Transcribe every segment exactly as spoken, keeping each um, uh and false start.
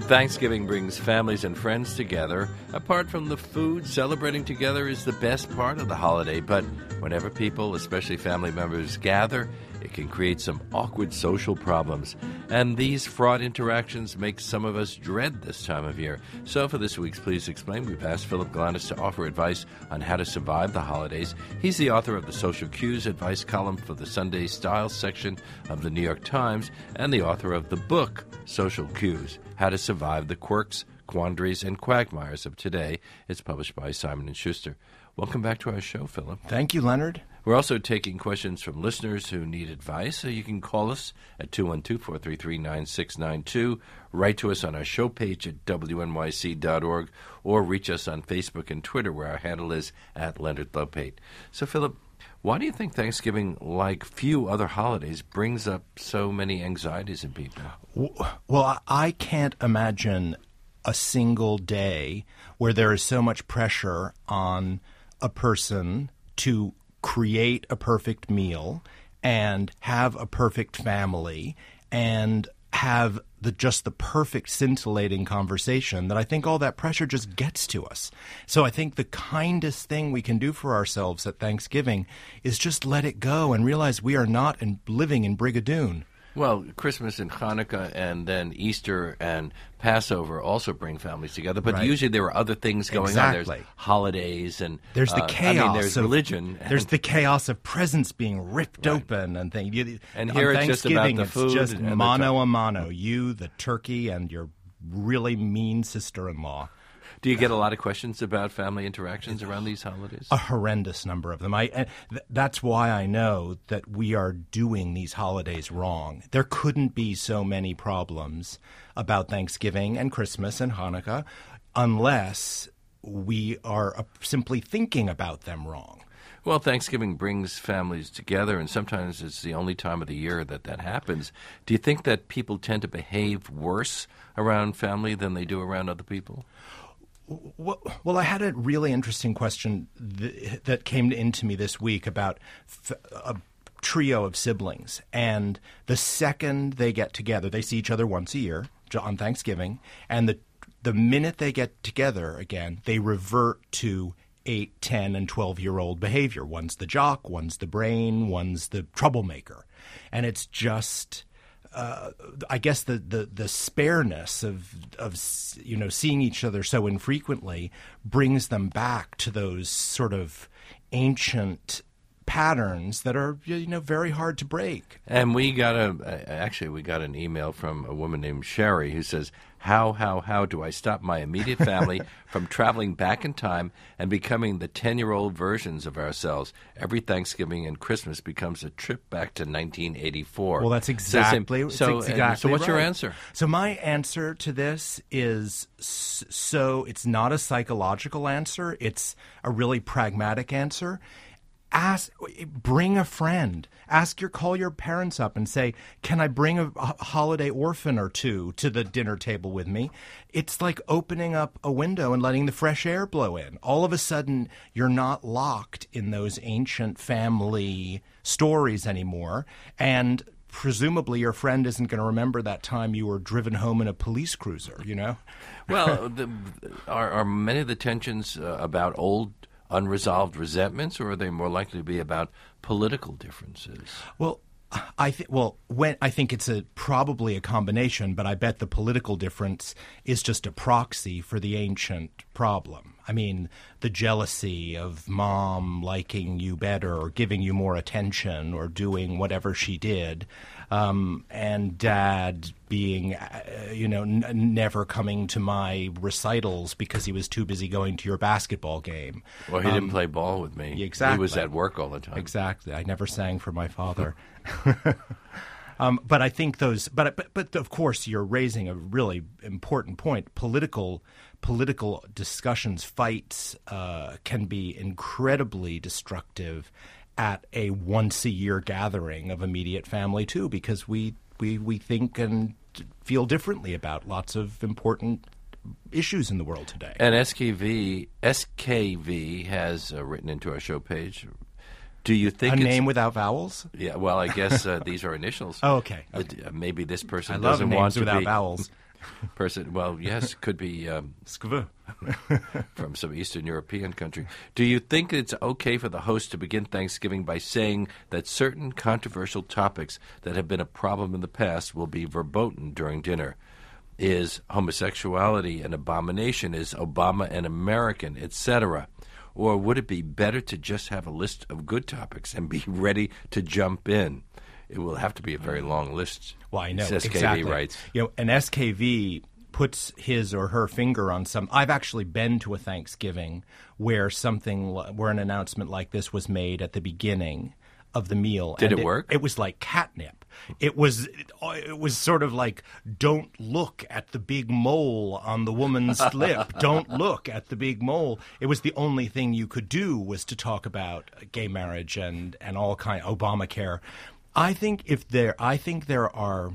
Thanksgiving brings families and friends together. Apart from the food, celebrating together is the best part of the holiday. But whenever people, especially family members, gather, it can create some awkward social problems. And these fraught interactions make some of us dread this time of year. So for this week's Please Explain, we've asked Philip Glanis to offer advice on how to survive the holidays. He's the author of the Social Cues advice column for the Sunday Style section of the New York Times and the author of the book, Social Cues, How to Survive the Quirks, Quandaries, and Quagmires of Today. It's published by Simon and Schuster. Welcome back to our show, Philip. Thank you, Leonard. We're also taking questions from listeners who need advice, so you can call us at two one two, four three three, nine six nine two, write to us on our show page at W N Y C dot org, or reach us on Facebook and Twitter, where our handle is at Leonard Lopate. So, Philip, why do you think Thanksgiving, like few other holidays, brings up so many anxieties in people? Well, I can't imagine a single day where there is so much pressure on a person to create a perfect meal and have a perfect family and have the just the perfect scintillating conversation that I think all that pressure just gets to us. So I think the kindest thing we can do for ourselves at Thanksgiving is just let it go and realize we are not in, living in Brigadoon. Well, Christmas and Hanukkah and then Easter and Passover also bring families together, but Right. usually there are other things going Exactly. on. There's holidays and there's the uh, chaos. I mean, there's of, religion. There's and, the chaos of presents being ripped Right. open and things. You, And on here it's just about Thanksgiving, the food it's just and the mano tur- a mano. You, the turkey, and your really mean sister-in-law. Do you get a lot of questions about family interactions around these holidays? A horrendous number of them. I, and th- that's why I know that we are doing these holidays wrong. There couldn't be so many problems about Thanksgiving and Christmas and Hanukkah unless we are uh, simply thinking about them wrong. Well, Thanksgiving brings families together, and sometimes it's the only time of the year that that happens. Do you think that people tend to behave worse around family than they do around other people? Well, well, I had a really interesting question th- that came into me this week about f- a trio of siblings. And the second they get together, they see each other once a year on Thanksgiving, and the the minute they get together again, they revert to eight, ten, and twelve-year-old behavior. One's the jock, one's the brain, one's the troublemaker. And it's just... Uh, I guess the, the, the spareness of of you know seeing each other so infrequently brings them back to those sort of ancient patterns that are you know very hard to break. And we got a actually we got an email from a woman named Sherry who says, "How how how do I stop my immediate family from traveling back in time and becoming the ten-year-old versions of ourselves? Every Thanksgiving and Christmas becomes a trip back to nineteen eighty-four." Well, that's exactly so. So, exactly and, so what's right. your answer? So my answer to this is s- so it's not a psychological answer. It's a really pragmatic answer. Ask, bring a friend. Ask your, call your parents up and say, "Can I bring a, a holiday orphan or two to the dinner table with me?" It's like opening up a window and letting the fresh air blow in. All of a sudden, you're not locked in those ancient family stories anymore, and presumably your friend isn't going to remember that time you were driven home in a police cruiser. You know? Well, the, are, are many of the tensions uh, about old unresolved resentments, or are they more likely to be about political differences? Well, I think well, when I think it's a probably a combination, but I bet the political difference is just a proxy for the ancient problem. I mean, the jealousy of mom liking you better or giving you more attention or doing whatever she did, um, and dad being, uh, you know, n- never coming to my recitals because he was too busy going to your basketball game. Well, he um, didn't play ball with me. Exactly. He was at work all the time. Exactly. I never sang for my father. um, but I think those, but, but but of course, you're raising a really important point. Political political discussions, fights, uh, can be incredibly destructive at a once a year gathering of immediate family too, because we we we think and feel differently about lots of important issues in the world today. And S K V S K V has uh, written into our show page. Do you think a it's, name without vowels? Yeah, well, I guess uh, these are initials. Oh, okay. Uh, okay. uh, maybe this person I love doesn't names want to without be. vowels. person. Well, yes, could be um, Skv. from some Eastern European country. Do you think it's okay for the host to begin Thanksgiving by saying that certain controversial topics that have been a problem in the past will be verboten during dinner? Is homosexuality an abomination? Is Obama an American, et cetera? Or would it be better to just have a list of good topics and be ready to jump in? It will have to be a very long list. Well, I know. S K V exactly. writes. You know, an S K V puts his or her finger on some. I've actually been to a Thanksgiving where something, where an announcement like this was made at the beginning of the meal. Did and it work? It, it was like catnip. It was it, it was sort of like, don't look at the big mole on the woman's lip. Don't look at the big mole. It was the only thing you could do was to talk about gay marriage and, and all kind of Obamacare. I think if there, I think there are,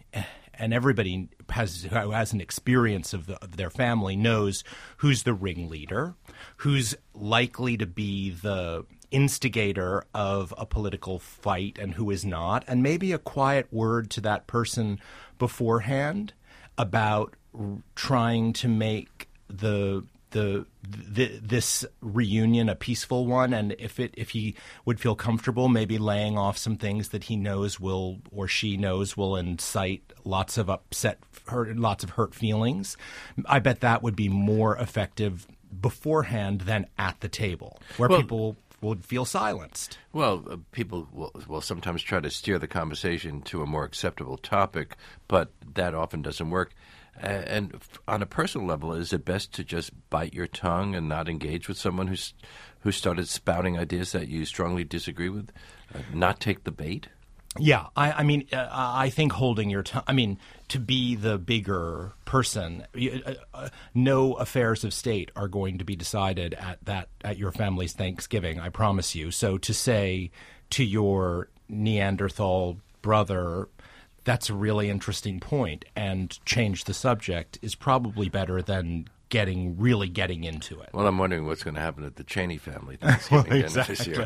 and everybody has who has an experience of, the, of their family knows who's the ringleader, who's likely to be the instigator of a political fight and who is not, and maybe a quiet word to that person beforehand about r- trying to make the The, the this reunion a peaceful one, and if it if he would feel comfortable, maybe laying off some things that he knows will or she knows will incite lots of upset, hurt, lots of hurt feelings. I bet that would be more effective beforehand than at the table, where well, people would feel silenced. Well, uh, people will, will sometimes try to steer the conversation to a more acceptable topic, but that often doesn't work. Uh, and f- on a personal level, is it best to just bite your tongue and not engage with someone who's who started spouting ideas that you strongly disagree with? Uh, not take the bait? Yeah, I, I mean, uh, I think holding your tongue. I mean, to be the bigger person, you, uh, uh, no affairs of state are going to be decided at that at your family's Thanksgiving. I promise you. So to say to your Neanderthal brother, that's a really interesting point, and change the subject is probably better than getting really getting into it. Well, I'm wondering what's going to happen at the Cheney family Thanksgiving well, dinner this year.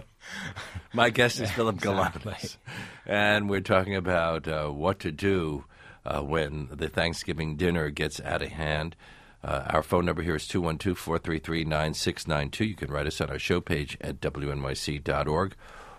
My guest is Philip Exactly. Galanis, and we're talking about uh, what to do uh, when the Thanksgiving dinner gets out of hand. Uh, our phone number here is two one two, four three three, nine six nine two. You can write us on our show page at W N Y C dot org.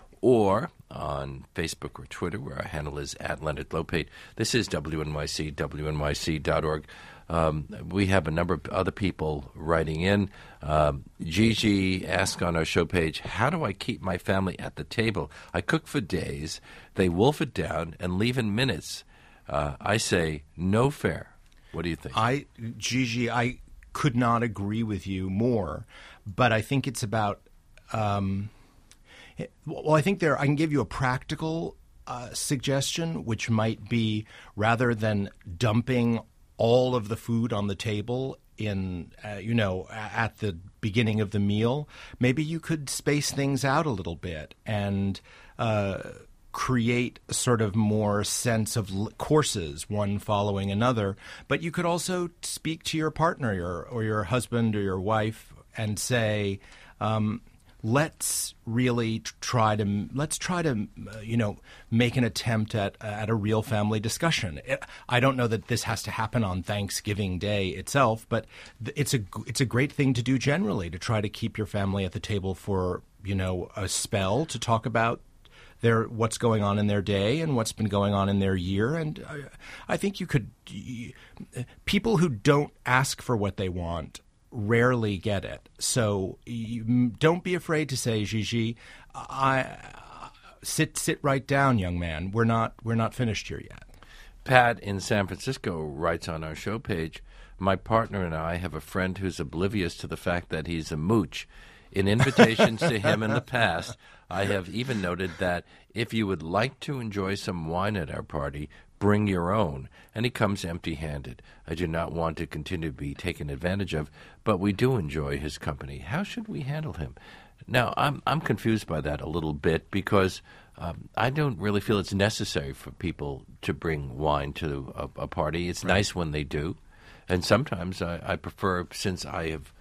Or on Facebook or Twitter, where our handle is at Leonard Lopate. This is W N Y C, W N Y C dot org. Um, we have a number of other people writing in. Um, Gigi asked on our show page, how do I keep my family at the table? I cook for days, they wolf it down, and leave in minutes. Uh, I say, no fair. What do you think? I, Gigi, I could not agree with you more, but I think it's about... Um, Well, I think there. I can give you a practical uh, suggestion, which might be rather than dumping all of the food on the table in, uh, you know, at the beginning of the meal, maybe you could space things out a little bit and uh, create a sort of more sense of l- courses, one following another. But you could also speak to your partner or, or your husband or your wife and say, um, let's really try to let's try to uh, you know make an attempt at at a real family discussion. I don't know that this has to happen on Thanksgiving Day itself, but it's a it's a great thing to do generally, to try to keep your family at the table for you know a spell to talk about their what's going on in their day and what's been going on in their year. And I, I think you could people who don't ask for what they want rarely get it. So you, don't be afraid to say, Gigi, I uh, sit sit right down, young man. We're not we're not finished here yet. Pat in San Francisco writes on our show page, my partner and I have a friend who's oblivious to the fact that he's a mooch. In invitations to him in the past, I have even noted that if you would like to enjoy some wine at our party, bring your own, and he comes empty-handed. I do not want to continue to be taken advantage of, but we do enjoy his company. How should we handle him? Now, I'm I'm confused by that a little bit because um, I don't really feel it's necessary for people to bring wine to a, a party. It's Right. nice when they do, and sometimes I, I prefer, since I have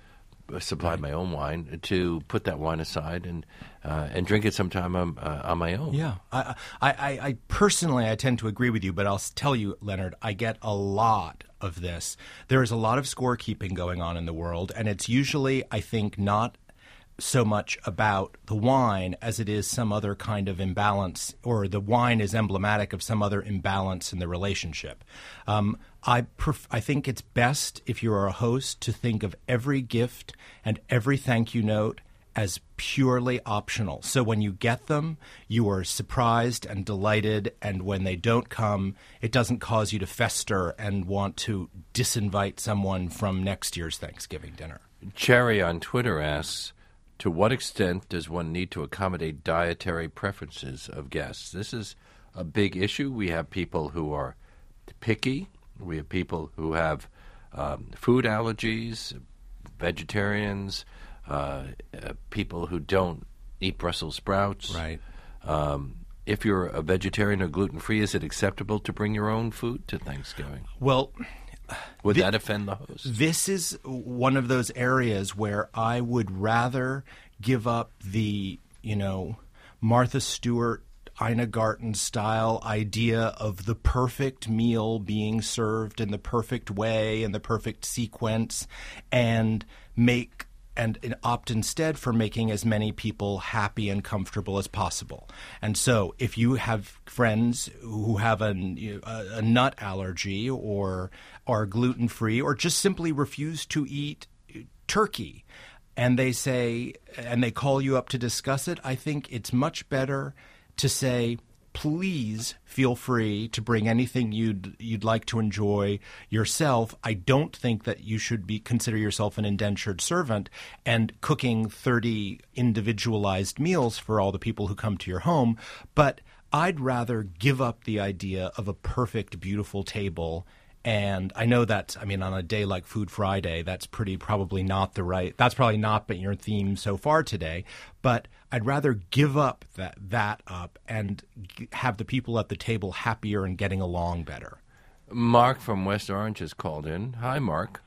supply my own wine, to put that wine aside and uh, and drink it sometime on, uh, on my own. Yeah, I, I, I personally I tend to agree with you, but I'll tell you, Leonard, I get a lot of this. There is a lot of scorekeeping going on in the world, and it's usually, I think, not so much about the wine as it is some other kind of imbalance, or the wine is emblematic of some other imbalance in the relationship. Um, I pref- I think it's best, if you're a host, to think of every gift and every thank you note as purely optional. So when you get them, you are surprised and delighted, and when they don't come, it doesn't cause you to fester and want to disinvite someone from next year's Thanksgiving dinner. Cherry on Twitter asks, to what extent does one need to accommodate dietary preferences of guests? This is a big issue. We have people who are picky. We have people who have um, food allergies, vegetarians, uh, uh, people who don't eat Brussels sprouts. Right. Um, if you're a vegetarian or gluten-free, is it acceptable to bring your own food to Thanksgiving? Well, would Th- that offend the host? This is one of those areas where I would rather give up the, you know, Martha Stewart, Ina Garten style idea of the perfect meal being served in the perfect way and the perfect sequence, and make and, and opt instead for making as many people happy and comfortable as possible. And so if you have friends who have an, a, a nut allergy or are gluten-free or just simply refuse to eat turkey, and they say, and they call you up to discuss it, I think it's much better to say, please feel free to bring anything you'd you'd like to enjoy yourself. I don't think that you should be consider yourself an indentured servant and cooking thirty individualized meals for all the people who come to your home. But I'd rather give up the idea of a perfect, beautiful table. And I know that, I mean, on a day like Food Friday, that's pretty probably not the right, that's probably not been your theme so far today. But I'd rather give up that, that up and g- have the people at the table happier and getting along better. Mark from West Orange has called in. Hi, Mark.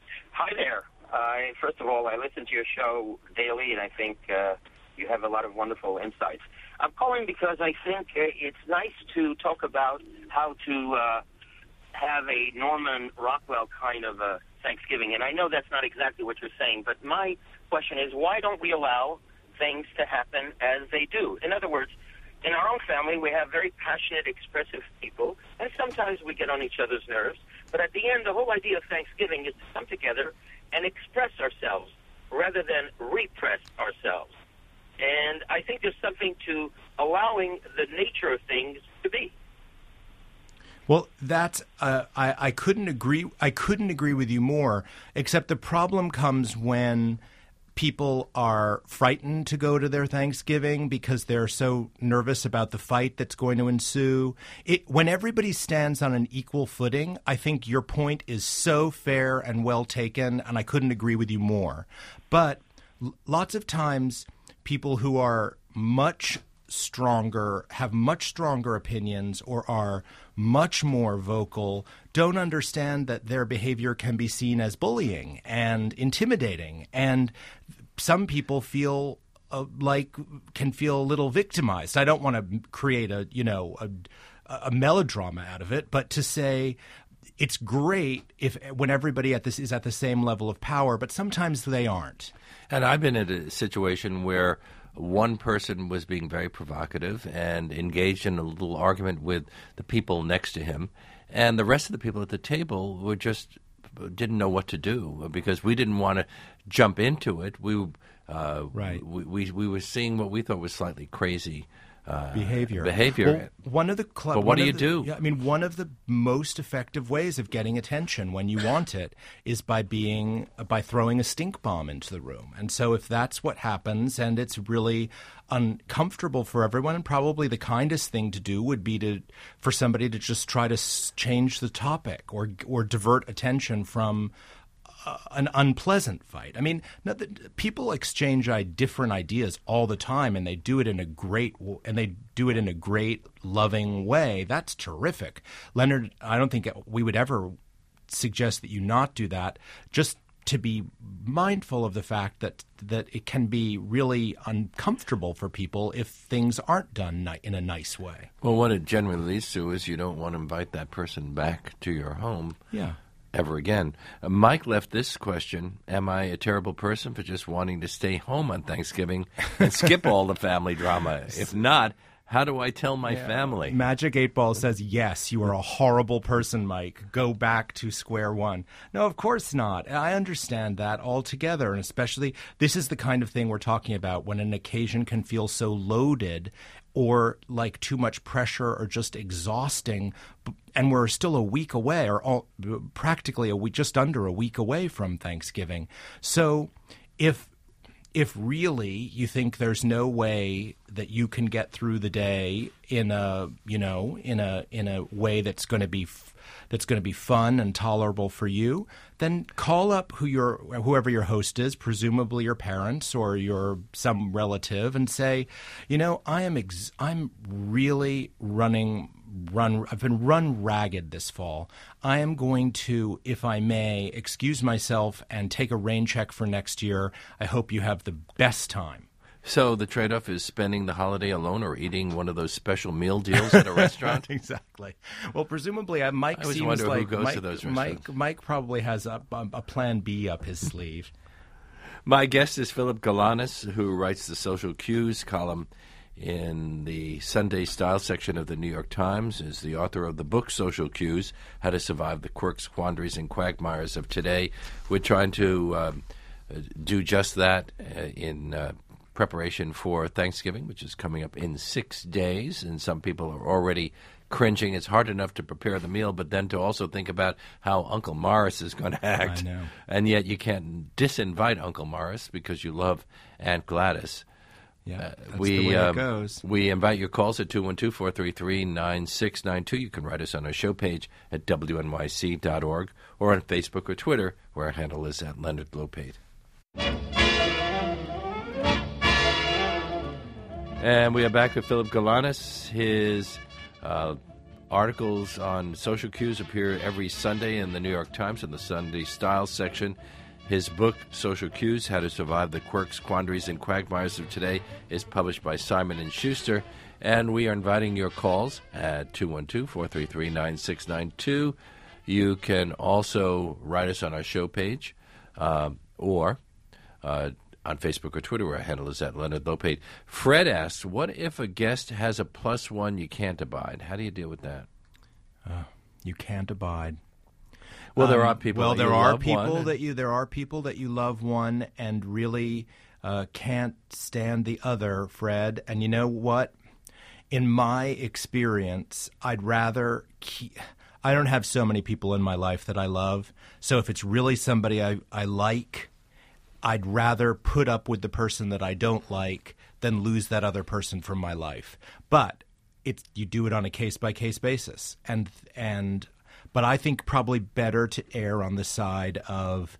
Hi there. Uh, first of all, I listen to your show daily, and I think uh, you have a lot of wonderful insights. I'm calling because I think uh, it's nice to talk about how to uh, have a Norman Rockwell kind of a Thanksgiving. And I know that's not exactly what you're saying, but my question is, why don't we allow things to happen as they do? In other words, in our own family, we have very passionate, expressive people, and sometimes we get on each other's nerves. But at the end, the whole idea of Thanksgiving is to come together and express ourselves rather than repress ourselves. And I think there's something to allowing the nature of things to be. Well, that's uh, I, I couldn't agree. I couldn't agree with you more. Except the problem comes when people are frightened to go to their Thanksgiving because they're so nervous about the fight that's going to ensue. It, when everybody stands on an equal footing, I think your point is so fair and well taken, and I couldn't agree with you more. But l- lots of times, people who are much stronger, have much stronger opinions, or are much more vocal, don't understand that their behavior can be seen as bullying and intimidating. And some people feel uh, like can feel a little victimized. I don't want to create a, you know, a, a melodrama out of it, but to say it's great if when everybody at this is at the same level of power, but sometimes they aren't. And I've been in a situation where one person was being very provocative and engaged in a little argument with the people next to him, and the rest of the people at the table were just didn't know what to do because we didn't want to jump into it. We uh, right. we, we we were seeing what we thought was slightly crazy uh, behavior. Behavior. Well, one of the cl- but what do you the, do? Yeah, I mean, one of the most effective ways of getting attention when you want it is by being by throwing a stink bomb into the room. And so, if that's what happens, and it's really uncomfortable for everyone, and probably the kindest thing to do would be to for somebody to just try to s- change the topic or or divert attention from Uh, an unpleasant fight. I mean, no, the, people exchange uh, different ideas all the time, and they do it in a great and they do it in a great, loving way. That's terrific, Leonard. I don't think we would ever suggest that you not do that. Just to be mindful of the fact that that it can be really uncomfortable for people if things aren't done ni- in a nice way. Well, what it generally leads to is you don't want to invite that person back to your home Yeah. ever again. Uh, Mike left this question: am I a terrible person for just wanting to stay home on Thanksgiving and skip all the family drama? If not, how do I tell my Yeah. family? Magic eight Ball says, yes, you are a horrible person, Mike. Go back to square one. No, of course not. I understand that altogether, and especially this is the kind of thing we're talking about when an occasion can feel so loaded or like too much pressure or just exhausting, and we're still a week away, or all, practically a week, just under a week away from Thanksgiving. So if If really you think there's no way that you can get through the day in a, you know, in a in a way that's going to be f- that's going to be fun and tolerable for you, then call up who your whoever your host is, presumably your parents or your some relative, and say, you know, I am ex- I'm really running. Run. I've been run ragged this fall. I am going to, if I may, excuse myself and take a rain check for next year. I hope you have the best time. So the trade-off is spending the holiday alone or eating one of those special meal deals at a restaurant? Exactly. Well, presumably, uh, Mike I always seems wonder who like goes Mike, to those Mike, restaurants. Mike probably has a, a, a plan B up his sleeve. My guest is Philip Galanis, who writes the Social Cues column in the Sunday Style section of the New York Times, is the author of the book Social Cues, How to Survive the Quirks, Quandaries, and Quagmires of Today. We're trying to um, do just that uh, in uh, preparation for Thanksgiving, which is coming up in six days, and some people are already cringing. It's hard enough to prepare the meal, but then to also think about how Uncle Morris is going to act. I know. And yet you can't disinvite Uncle Morris because you love Aunt Gladys. Yeah, that's we, the way um, it goes. We invite your calls at two one two, four three three, nine six nine two. You can write us on our show page at W N Y C dot org or on Facebook or Twitter, where our handle is at Leonard Lopate. And we are back with Philip Galanis. His uh, articles on social cues appear every Sunday in the New York Times in the Sunday Style section. His book, Social Cues, How to Survive the Quirks, Quandaries, and Quagmires of Today, is published by Simon and Schuster. And we are inviting your calls at two one two, four three three, nine six nine two. You can also write us on our show page um, or uh, on Facebook or Twitter, where our handle is at Leonard Lopate. Fred asks, what if a guest has a plus one you can't abide? How do you deal with that? Uh, you can't abide. Well, there Um, are people. Well, that there you are love people one. that you. There are people that you love one and really uh, can't stand the other, Fred. And you know what? In my experience, I'd rather keep. I don't have so many people in my life that I love. So if it's really somebody I, I like, I'd rather put up with the person that I don't like than lose that other person from my life. But it's you do it on a case by case basis, and and. But I think probably better to err on the side of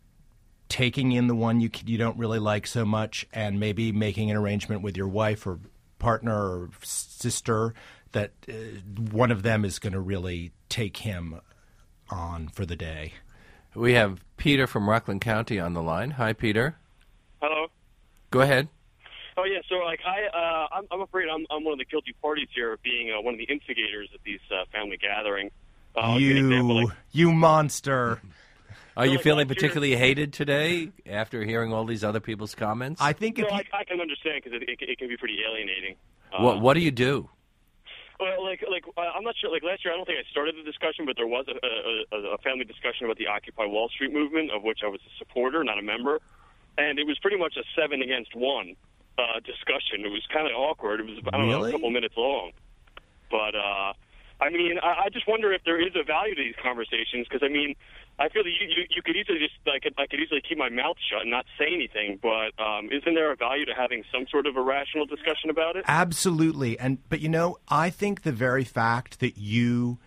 taking in the one you you don't really like so much and maybe making an arrangement with your wife or partner or sister that uh, one of them is going to really take him on for the day. We have Peter from Rockland County on the line. Hi, Peter. Hello. Go ahead. Oh yeah, so like I, uh, I'm, I'm afraid I'm, I'm one of the guilty parties here of being uh, one of the instigators of these uh, family gatherings. Uh, I'll give you an example, You, like, you monster. Are you like feeling last year- particularly hated today after hearing all these other people's comments? I think no, if you, I, I can understand because it, it, it can be pretty alienating. Uh, what What do you do? Well, like, like uh, I'm not sure. Like last year, I don't think I started the discussion, but there was a, a, a family discussion about the Occupy Wall Street movement, of which I was a supporter, not a member, and it was pretty much a seven against one uh, discussion. It was kind of awkward. It was I don't know Really? a couple minutes long, but uh, I mean, I, I just wonder if there is a value to these conversations because I mean, I feel that you, you, you could easily just I could I could easily keep my mouth shut and not say anything, but um, isn't there a value to having some sort of a rational discussion about it? Absolutely. And but you know, I think the very fact that you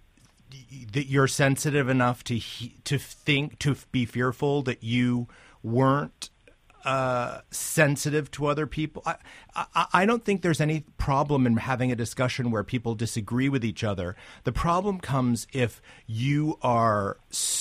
that you're sensitive enough to he, to think to be fearful that you weren't uh, sensitive to other people. I, I, I don't think there's any problem in having a discussion where people disagree with each other. The problem comes if you are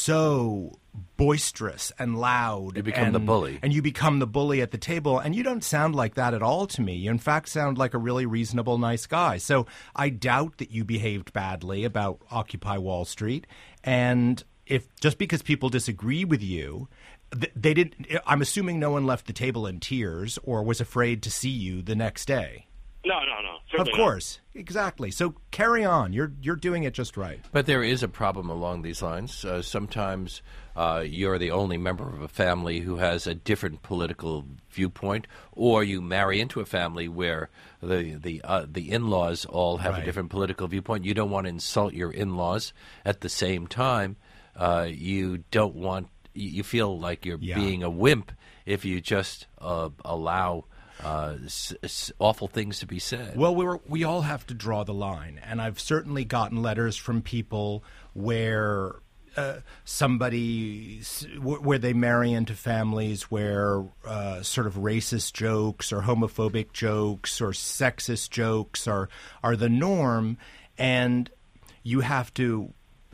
so boisterous and loud. You become and, the bully. And you become the bully at the table. And you don't sound like that at all to me. You, in fact, sound like a really reasonable, nice guy. So I doubt that you behaved badly about Occupy Wall Street. And if just because people disagree with you, they didn't. I'm assuming no one left the table in tears or was afraid to see you the next day. No, no, no. Of course, not. Exactly. So carry on. You're you're doing it just right. But there is a problem along these lines. Uh, sometimes uh, you're the only member of a family who has a different political viewpoint, or you marry into a family where the the uh, the in-laws all have right. a different political viewpoint. You don't want to insult your in-laws. At the same time, uh, you don't want. You feel like you're yeah. being a wimp if you just uh, allow uh, s- s- awful things to be said. Well, we were, we all have to draw the line, and I've certainly gotten letters from people where uh, somebody where they marry into families where uh, sort of racist jokes or homophobic jokes or sexist jokes are are the norm, and you have to.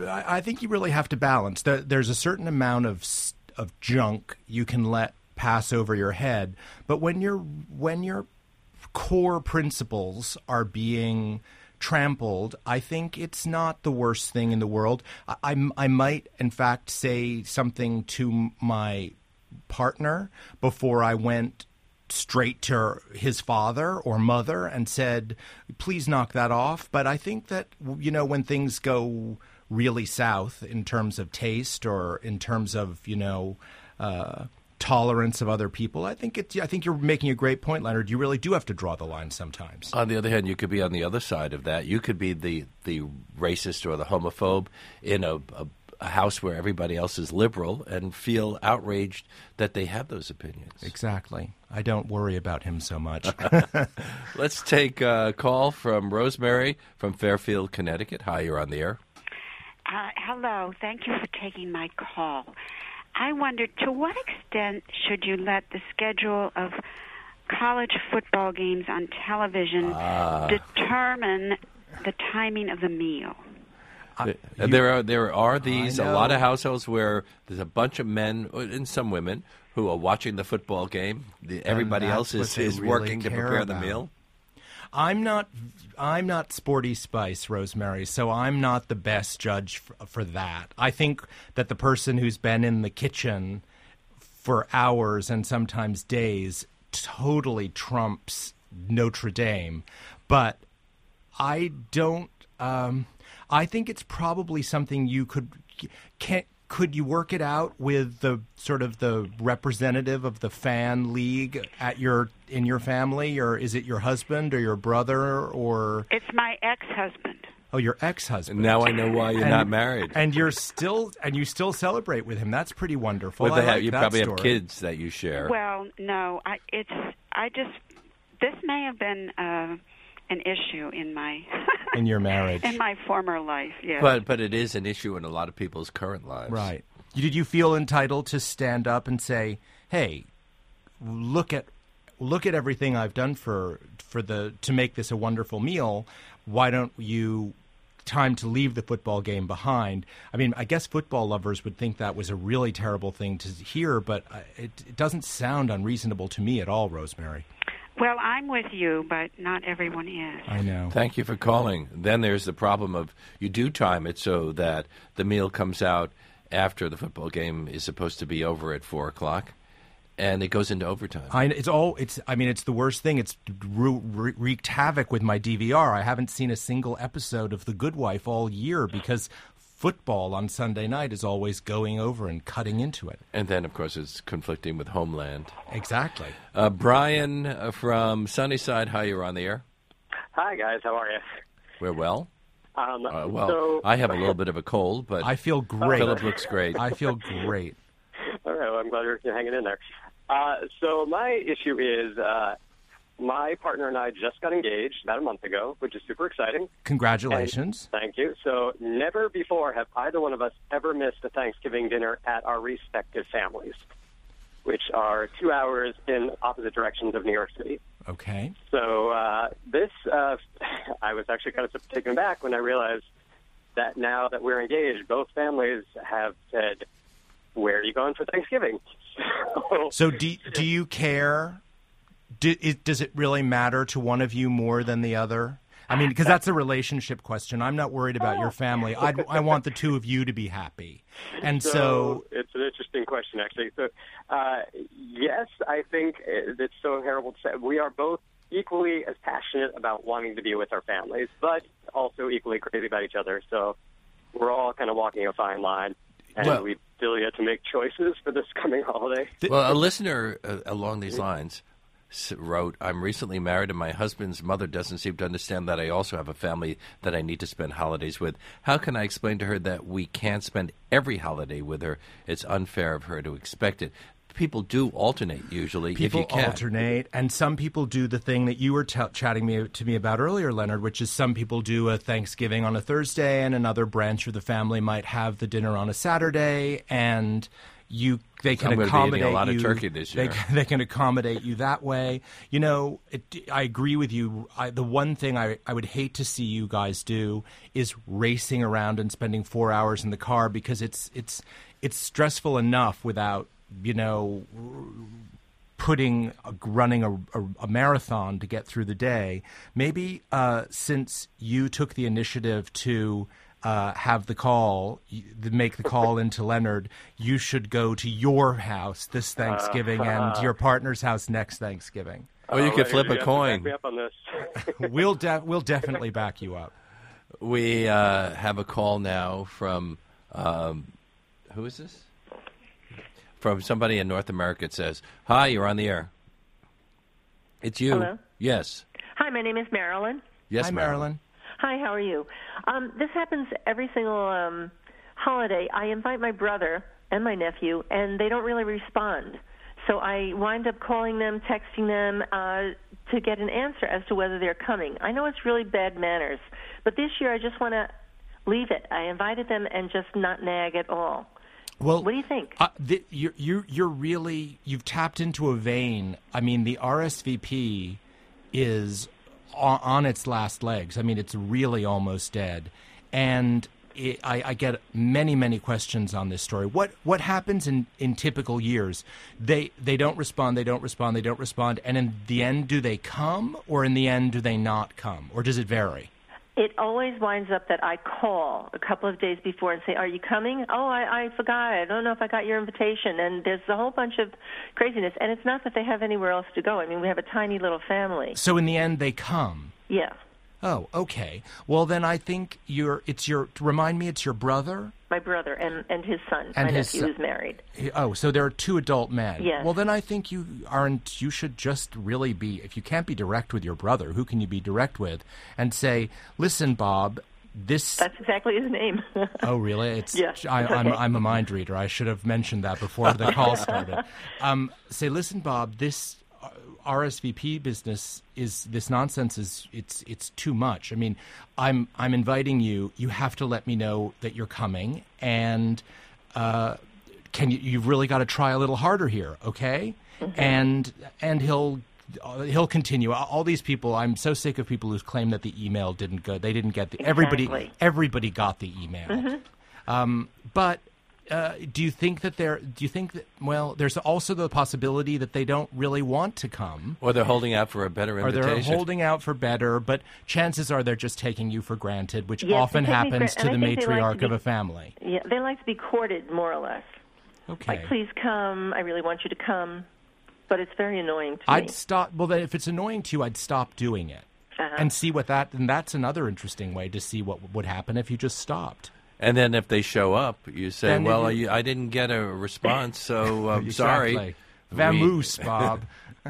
I think you really have to balance. There's a certain amount of of junk you can let pass over your head, but when your when your core principles are being trampled, I think it's not the worst thing in the world. I, I, I might, in fact, say something to my partner before I went straight to his father or mother and said, please knock that off. But I think that, you know, when things go really south in terms of taste or in terms of, you know, uh, tolerance of other people, I think it, I think you're making a great point, Leonard. You really do have to draw the line sometimes. On the other hand, you could be on the other side of that. You could be the, the racist or the homophobe in a, a, a house where everybody else is liberal and feel outraged that they have those opinions. Exactly. I don't worry about him so much. Let's take a call from Rosemary from Fairfield, Connecticut. Hi, you're on the air. Uh, hello. Thank you for taking my call. I wonder, to what extent should you let the schedule of college football games on television ah. determine the timing of the meal? Uh, you, there are there are these a lot of households where there's a bunch of men and some women who are watching the football game. The, everybody else is, is really working to prepare about. the meal. I'm not I'm not Sporty Spice, Rosemary, so I'm not the best judge for, for that. I think that the person who's been in the kitchen for hours and sometimes days totally trumps Notre Dame. But I don't um, I think it's probably something you could can Could you work it out with the sort of the representative of the fan league at your in your family, or is it your husband or your brother or? It's my ex-husband. Oh, your ex-husband. Now I know why you're and, not married. And you're still and you still celebrate with him. That's pretty wonderful. Well, I they have, like you that probably story. have kids that you share. Well, no, I it's I just this may have been uh, an issue in my in your marriage, in my former life. Yes, but but it is an issue in a lot of people's current lives. Right. Did you feel entitled to stand up and say, "Hey, look at look at everything I've done for for the to make this a wonderful meal. Why don't you time to leave the football game behind?" I mean, I guess football lovers would think that was a really terrible thing to hear, but it, it doesn't sound unreasonable to me at all, Rosemary. Well, I'm with you, but not everyone is. I know. Thank you for calling. Then there's the problem of you do time it so that the meal comes out after the football game is supposed to be over at four o'clock, and it goes into overtime. I, it's all. It's. I mean, it's the worst thing. It's re- re- wreaked havoc with my D V R. I haven't seen a single episode of The Good Wife all year because football on Sunday night is always going over and cutting into it. And then, of course, it's conflicting with Homeland. Exactly. Uh, Brian uh, from Sunnyside, hi, you're on the air. Hi, guys. How are you? We're well. Um, Uh, well, so, I have a little bit of a cold, but I feel great. Philip looks great. I feel great. all right. Well, I'm glad you're hanging in there. Uh, so my issue is uh, my partner and I just got engaged about a month ago, which is super exciting. Congratulations. And thank you. So never before have either one of us ever missed a Thanksgiving dinner at our respective families. which are two hours in opposite directions of New York City. Okay. So uh, this, uh, I was actually kind of taken aback when I realized that now that we're engaged, both families have said, where are you going for Thanksgiving? so, so do, do you care? Do, it, does it really matter to one of you more than the other? I mean, because that's a relationship question. I'm not worried about your family. I I want the two of you to be happy. And so, so it's an interesting question, actually. So, uh, yes, I think it's so terrible to say. We are both equally as passionate about wanting to be with our families, but also equally crazy about each other. So we're all kind of walking a fine line, and well, we still yet to make choices for this coming holiday. Well, a listener uh, along these lines wrote, I'm recently married and my husband's mother doesn't seem to understand that I also have a family that I need to spend holidays with. How can I explain to her that we can't spend every holiday with her? It's unfair of her to expect it. People do alternate usually. People if you can. alternate, and some people do the thing that you were t- chatting me, to me about earlier, Leonard, which is some people do a Thanksgiving on a Thursday and another branch of the family might have the dinner on a Saturday, and you they can I'm accommodate be eating a lot you. of turkey this year. They, they can accommodate you that way. You know, it, I agree with you. I, the one thing I, I would hate to see you guys do is racing around and spending four hours in the car, because it's it's it's stressful enough without, you know, putting a, running a, a, a marathon to get through the day. Maybe uh, since you took the initiative to Uh, have the call, make the call into Leonard, you should go to your house this Thanksgiving uh, uh, and your partner's house next Thanksgiving. Or you oh, could flip you a coin. Back me up on this. we'll de- we'll definitely back you up. We uh, have a call now from, um, who is this? From somebody in North America. It says, hi, you're on the air. It's you. Hello? Yes. Hi, my name is Marilyn. Yes, Hi, Marilyn. Marilyn. Hi, how are you? Um, this happens every single um, holiday. I invite my brother and my nephew, and they don't really respond. So I wind up calling them, texting them uh, to get an answer as to whether they're coming. I know it's really bad manners, but this year I just want to leave it. I invited them and just not nag at all. Well, what do you think? Uh, the, you're, you're, you're really, you've tapped into a vein. I mean, the R S V P is on, on its last legs. I mean, it's really almost dead. And it, I, I get many, many questions on this story. What what happens in, in typical years? They they don't respond, they don't respond, they don't respond. And in the end, do they come? Or in the end, do they not come? Or does it vary? It always winds up that I call a couple of days before and say, are you coming? Oh, I, I forgot. I don't know if I got your invitation. And there's a whole bunch of craziness. And it's not that they have anywhere else to go. I mean, we have a tiny little family. So in the end, they come? Yeah. Oh, okay. Well, then I think you're, it's your, remind me, it's your brother? My brother and, and his son, and my his nephew son. who's married. Oh, so there are two adult men. Yes. Well, then I think you aren't, you should just really be, if you can't be direct with your brother, who can you be direct with? And say, listen, Bob, this... That's exactly his name. Oh, really? It's, yes. I, Okay. I'm, I'm a mind reader. I should have mentioned that before the call started. Um, say, listen, Bob, this R S V P business is this nonsense is it's it's too much. I mean, I'm I'm inviting you. You have to let me know that you're coming, and uh, can you you've really got to try a little harder here, okay? Mm-hmm. And and he'll he'll continue. All these people, I'm so sick of people who claim that the email didn't go. They didn't get the exactly. everybody everybody got the email. Mm-hmm. Um, but. Uh, do you think that they're? Do you think that? Well, there's also the possibility that they don't really want to come, or they're holding out for a better invitation. Or they're holding out for better, but chances are they're just taking you for granted, which yes, often happens gra- to the matriarch like to be, of a family. Yeah, they like to be courted, more or less. Okay. Like, please come. I really want you to come, but it's very annoying to I'd me. stop. Well, then, if it's annoying to you, I'd stop doing it uh-huh. and see what that. And that's another interesting way to see what would happen if you just stopped. And then if they show up, you say, Then well, you- I, I didn't get a response, so I'm Exactly. sorry. Vamoose, Bob.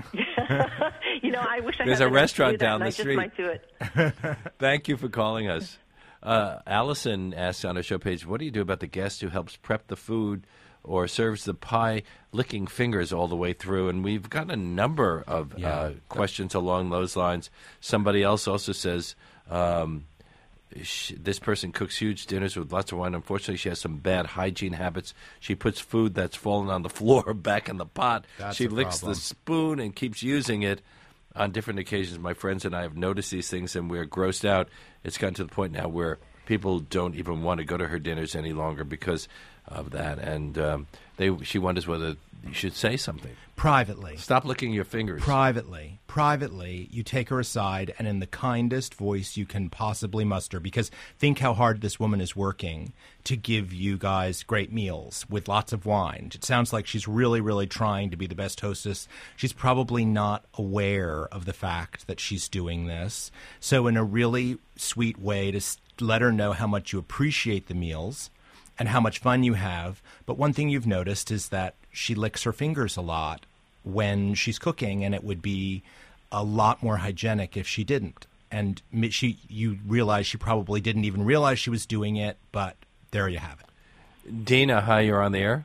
You know, I wish I There's had a the restaurant to do that, down and the I street. just might do it. Thank you for calling us. Uh, Allison asks on our show page, what do you do about the guest who helps prep the food or serves the pie licking fingers all the way through? And we've got a number of Yeah. uh, questions along those lines. Somebody else also says, um, she, this person cooks huge dinners with lots of wine. Unfortunately, she has some bad hygiene habits. She puts food that's fallen on the floor back in the pot. That's she a licks problem. the spoon and keeps using it. On different occasions, my friends and I have noticed these things, and we're grossed out. It's gotten to the point now where people don't even want to go to her dinners any longer because of that. And um, they, she wonders whether you should say something. Privately. Stop licking your fingers. Privately. Privately, you take her aside and in the kindest voice you can possibly muster, because think how hard this woman is working to give you guys great meals with lots of wine. It sounds like she's really, really trying to be the best hostess. She's probably not aware of the fact that she's doing this. So in a really sweet way to s- let her know how much you appreciate the meals and how much fun you have. But one thing you've noticed is that she licks her fingers a lot when she's cooking, and it would be a lot more hygienic if she didn't. And mi- she, you realize she probably didn't even realize she was doing it, but there you have it. Dina, hi, you're on the air.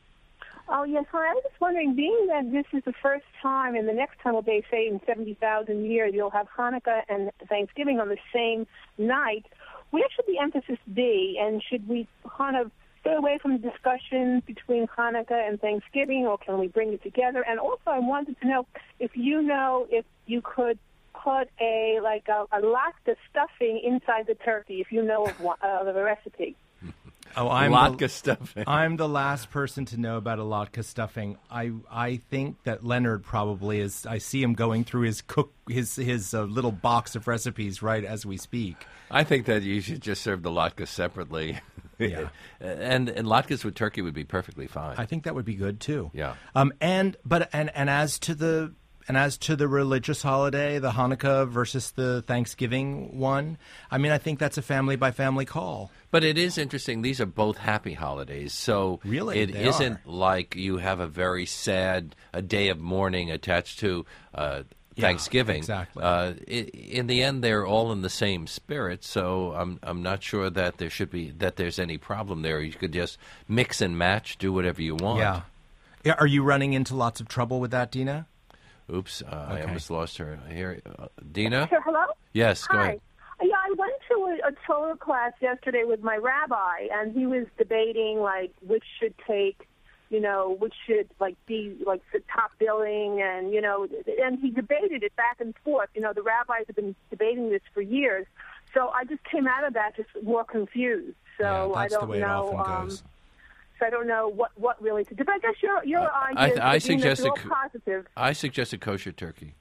Oh, yes. Hi. I was just wondering, being that this is the first time, and the next time, well, they say in seventy thousand years, you'll have Hanukkah and Thanksgiving on the same night, where should the emphasis be? And should we kind of stay away from the discussion between Hanukkah and Thanksgiving, or can we bring it together? And also, I wanted to know if you know if you could put a like a, a latke stuffing inside the turkey, if you know of, one, uh, of a recipe. Oh, I'm Latke the, stuffing. I'm the last person to know about a latke stuffing. I I think that Leonard probably is. I see him going through his cook his his uh, little box of recipes right as we speak. I think that you should just serve the latkes separately. Yeah. and and latkes with turkey would be perfectly fine. I think that would be good too. Yeah. Um. And but and and as to the and as to the religious holiday, the Hanukkah versus the Thanksgiving one, I mean, I think that's a family by family call. But it is interesting. These are both happy holidays, so Really? it They isn't are. like you have a very sad a day of mourning attached to uh, Yeah, Thanksgiving. exactly. Uh, i in the end, they're all in the same spirit, so I'm I'm not sure that there should be that there's any problem there. You could just mix and match, do whatever you want. Yeah. Yeah. Are you running into lots of trouble with that, Dina? Oops, uh, I Okay. almost lost her. Here, uh, Dina. Sure, hello? Yes, go Hi. ahead. Yeah, I went to a, a Torah class yesterday with my rabbi, and he was debating, like, which should take, you know, which should, like, be, like, the top billing, and, you know, and he debated it back and forth. You know, the rabbis have been debating this for years. So I just came out of that just more confused. So yeah, I that's don't the way know. it often um, goes. So I don't know what, what really to do. But I guess your, your I- idea I is being suggest all a co- positive. I suggest a kosher turkey.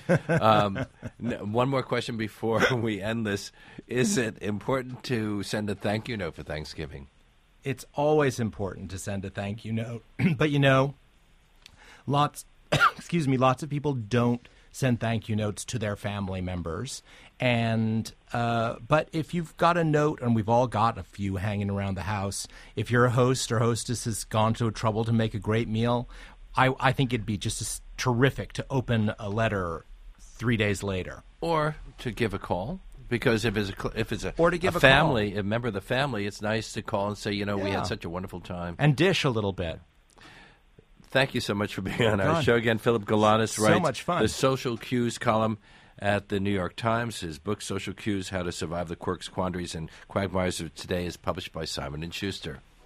um, n- one more question before we end this. Is it important to send a thank you note for Thanksgiving? It's always important to send a thank you note. But, you know, lots, excuse me, lots of people don't send thank you notes to their family members. And, uh, but if you've got a note, and we've all got a few hanging around the house, if you're a host or hostess has gone to trouble to make a great meal, I, I think it'd be just as terrific to open a letter three days later. Or to give a call? Because if it's a, cl- if it's a, Or to give a family, a member of the family, it's nice to call and say, you know, we Yeah. had such a wonderful time. And dish a little bit. Thank you so much for being on our Fun. show again. Philip Galanis So writes much fun. the Social Cues column at the New York Times. His book, Social Cues, How to Survive the Quirks, Quandaries, and Quagmires of Today, is published by Simon and Schuster.